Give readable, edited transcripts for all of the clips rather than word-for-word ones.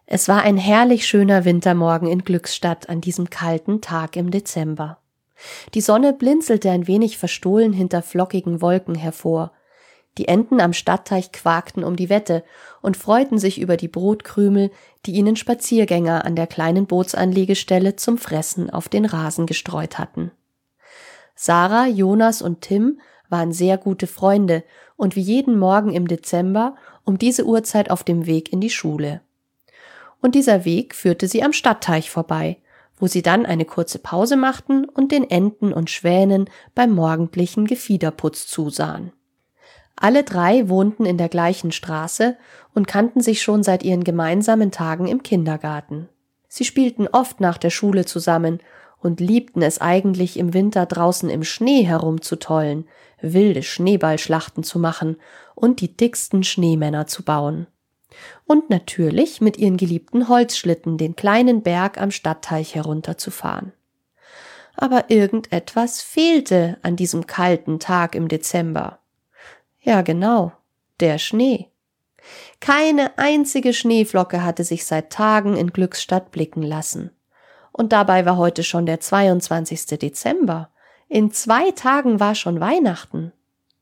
Es war ein herrlich schöner Wintermorgen in Glückstadt an diesem kalten Tag im Dezember. Die Sonne blinzelte ein wenig verstohlen hinter flockigen Wolken hervor. Die Enten am Stadtteich quakten um die Wette und freuten sich über die Brotkrümel, die ihnen Spaziergänger an der kleinen Bootsanlegestelle zum Fressen auf den Rasen gestreut hatten. Sarah, Jonas und Tim waren sehr gute Freunde und wie jeden Morgen im Dezember um diese Uhrzeit auf dem Weg in die Schule. Und dieser Weg führte sie am Stadtteich vorbei, wo sie dann eine kurze Pause machten und den Enten und Schwänen beim morgendlichen Gefiederputz zusahen. Alle drei wohnten in der gleichen Straße und kannten sich schon seit ihren gemeinsamen Tagen im Kindergarten. Sie spielten oft nach der Schule zusammen und liebten es eigentlich im Winter draußen im Schnee herumzutollen, wilde Schneeballschlachten zu machen und die dicksten Schneemänner zu bauen. Und natürlich mit ihren geliebten Holzschlitten den kleinen Berg am Stadtteich herunterzufahren. Aber irgendetwas fehlte an diesem kalten Tag im Dezember. Ja, genau, der Schnee. Keine einzige Schneeflocke hatte sich seit Tagen in Glückstadt blicken lassen. Und dabei war heute schon der 22. Dezember. In 2 Tagen war schon Weihnachten.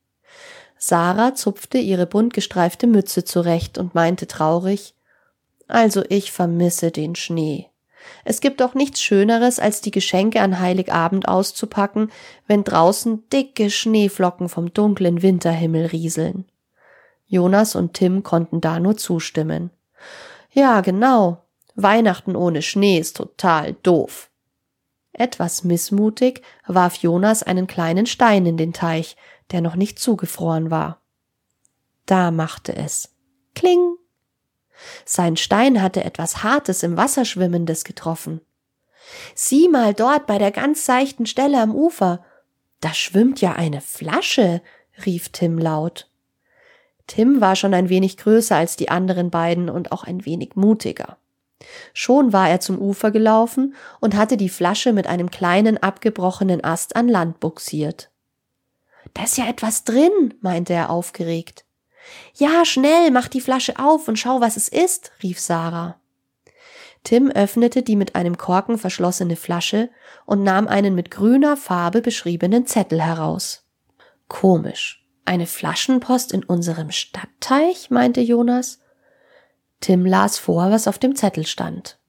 Sarah zupfte ihre bunt gestreifte Mütze zurecht und meinte traurig: Also ich vermisse den Schnee. Es gibt doch nichts Schöneres, als die Geschenke an Heiligabend auszupacken, wenn draußen dicke Schneeflocken vom dunklen Winterhimmel rieseln. Jonas und Tim konnten da nur zustimmen. Ja, genau. Weihnachten ohne Schnee ist total doof. Etwas missmutig warf Jonas einen kleinen Stein in den Teich, der noch nicht zugefroren war. Da machte es Kling. Sein Stein hatte etwas Hartes im Wasser Schwimmendes getroffen. Sieh mal dort bei der ganz seichten Stelle am Ufer. Da schwimmt ja eine Flasche, rief Tim laut. Tim war schon ein wenig größer als die anderen beiden und auch ein wenig mutiger. Schon war er zum Ufer gelaufen und hatte die Flasche mit einem kleinen abgebrochenen Ast an Land bugsiert. Da ist ja etwas drin, meinte er aufgeregt. Ja, schnell, mach die Flasche auf und schau, was es ist, rief Sarah. Tim öffnete die mit einem Korken verschlossene Flasche und nahm einen mit grüner Farbe beschriebenen Zettel heraus. Komisch, eine Flaschenpost in unserem Stadtteich, meinte Jonas. Tim las vor, was auf dem Zettel stand.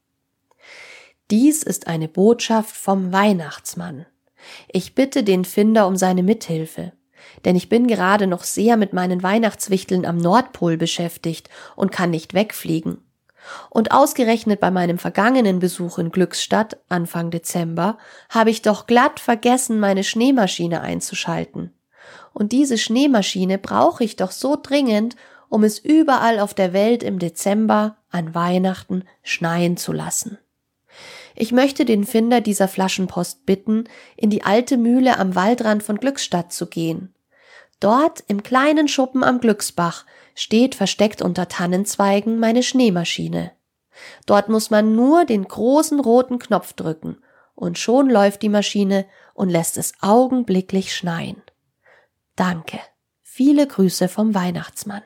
Dies ist eine Botschaft vom Weihnachtsmann. Ich bitte den Finder um seine Mithilfe, denn ich bin gerade noch sehr mit meinen Weihnachtswichteln am Nordpol beschäftigt und kann nicht wegfliegen. Und ausgerechnet bei meinem vergangenen Besuch in Glückstadt Anfang Dezember habe ich doch glatt vergessen, meine Schneemaschine einzuschalten. Und diese Schneemaschine brauche ich doch so dringend, um es überall auf der Welt im Dezember an Weihnachten schneien zu lassen. Ich möchte den Finder dieser Flaschenpost bitten, in die alte Mühle am Waldrand von Glückstadt zu gehen. Dort im kleinen Schuppen am Glücksbach steht versteckt unter Tannenzweigen meine Schneemaschine. Dort muss man nur den großen roten Knopf drücken und schon läuft die Maschine und lässt es augenblicklich schneien. Danke. Viele Grüße vom Weihnachtsmann.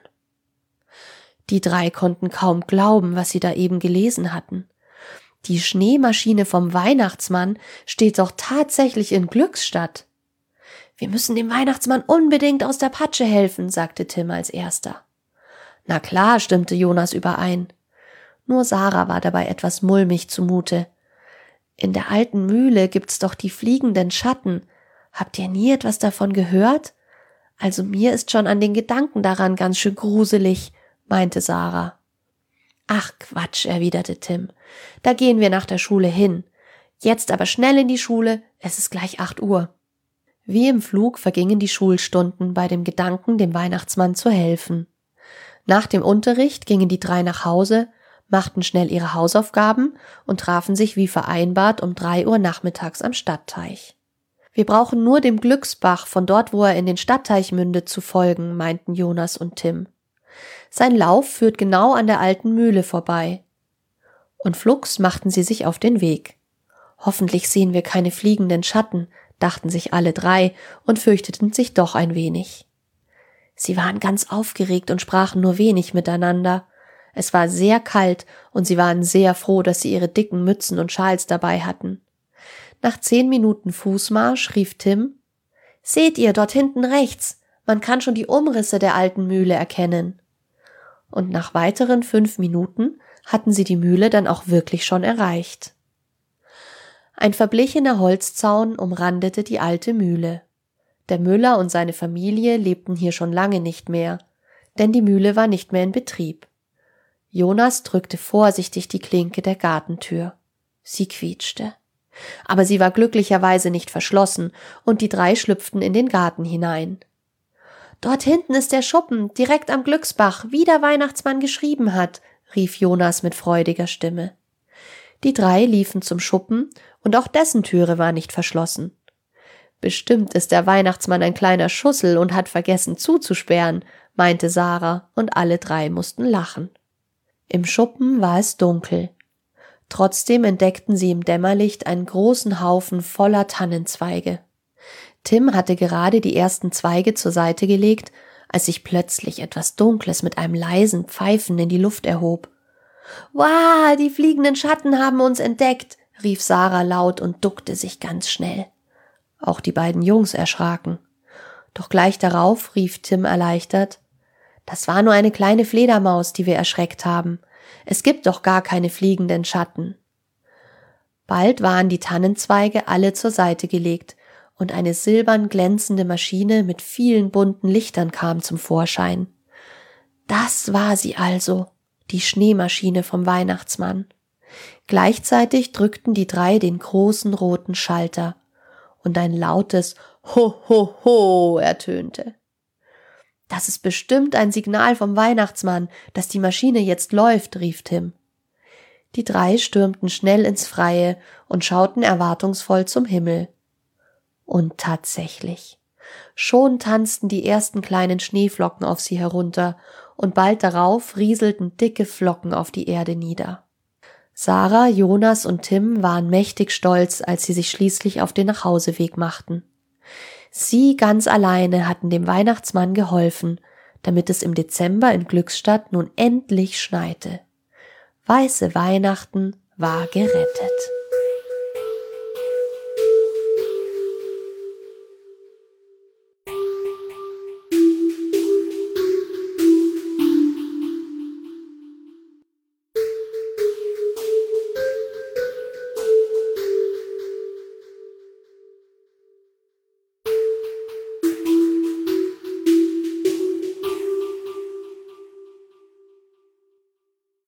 Die drei konnten kaum glauben, was sie da eben gelesen hatten. Die Schneemaschine vom Weihnachtsmann steht doch tatsächlich in Glückstadt. Wir müssen dem Weihnachtsmann unbedingt aus der Patsche helfen, sagte Tim als erster. Na klar, stimmte Jonas überein. Nur Sarah war dabei etwas mulmig zumute. In der alten Mühle gibt's doch die fliegenden Schatten. Habt ihr nie etwas davon gehört? Also mir ist schon an den Gedanken daran ganz schön gruselig, meinte Sarah. Ach Quatsch, erwiderte Tim. Da gehen wir nach der Schule hin. Jetzt aber schnell in die Schule, es ist gleich 8 Uhr. Wie im Flug vergingen die Schulstunden bei dem Gedanken, dem Weihnachtsmann zu helfen. Nach dem Unterricht gingen die drei nach Hause, machten schnell ihre Hausaufgaben und trafen sich wie vereinbart um 3 Uhr nachmittags am Stadtteich. Wir brauchen nur dem Glücksbach, von dort, wo er in den Stadtteich mündet, zu folgen, meinten Jonas und Tim. Sein Lauf führt genau an der alten Mühle vorbei. Und flugs machten sie sich auf den Weg. Hoffentlich sehen wir keine fliegenden Schatten, dachten sich alle drei und fürchteten sich doch ein wenig. Sie waren ganz aufgeregt und sprachen nur wenig miteinander. Es war sehr kalt und sie waren sehr froh, dass sie ihre dicken Mützen und Schals dabei hatten. Nach 10 Minuten Fußmarsch rief Tim: »Seht ihr, dort hinten rechts, man kann schon die Umrisse der alten Mühle erkennen.« Und nach weiteren 5 Minuten hatten sie die Mühle dann auch wirklich schon erreicht. Ein verblichener Holzzaun umrandete die alte Mühle. Der Müller und seine Familie lebten hier schon lange nicht mehr, denn die Mühle war nicht mehr in Betrieb. Jonas drückte vorsichtig die Klinke der Gartentür. Sie quietschte. Aber sie war glücklicherweise nicht verschlossen, und die 3 schlüpften in den Garten hinein. »Dort hinten ist der Schuppen, direkt am Glücksbach, wie der Weihnachtsmann geschrieben hat«, rief Jonas mit freudiger Stimme. Die 3 liefen zum Schuppen, und auch dessen Türe war nicht verschlossen. »Bestimmt ist der Weihnachtsmann ein kleiner Schussel und hat vergessen zuzusperren«, meinte Sarah, und alle 3 mussten lachen. Im Schuppen war es dunkel. Trotzdem entdeckten sie im Dämmerlicht einen großen Haufen voller Tannenzweige. Tim hatte gerade die ersten Zweige zur Seite gelegt, als sich plötzlich etwas Dunkles mit einem leisen Pfeifen in die Luft erhob. »Wow, die fliegenden Schatten haben uns entdeckt«, rief Sarah laut und duckte sich ganz schnell. Auch die beiden Jungs erschraken. Doch gleich darauf rief Tim erleichtert: »Das war nur eine kleine Fledermaus, die wir erschreckt haben. Es gibt doch gar keine fliegenden Schatten.« Bald waren die Tannenzweige alle zur Seite gelegt, und eine silbern glänzende Maschine mit vielen bunten Lichtern kam zum Vorschein. Das war sie also, die Schneemaschine vom Weihnachtsmann. Gleichzeitig drückten die 3 den großen roten Schalter, und ein lautes »Ho, ho, ho« ertönte. »Das ist bestimmt ein Signal vom Weihnachtsmann, dass die Maschine jetzt läuft«, rief Tim. Die 3 stürmten schnell ins Freie und schauten erwartungsvoll zum Himmel. Und tatsächlich, schon tanzten die ersten kleinen Schneeflocken auf sie herunter, und bald darauf rieselten dicke Flocken auf die Erde nieder. Sarah, Jonas und Tim waren mächtig stolz, als sie sich schließlich auf den Nachhauseweg machten. Sie ganz alleine hatten dem Weihnachtsmann geholfen, damit es im Dezember in Glückstadt nun endlich schneite. Weiße Weihnachten war gerettet.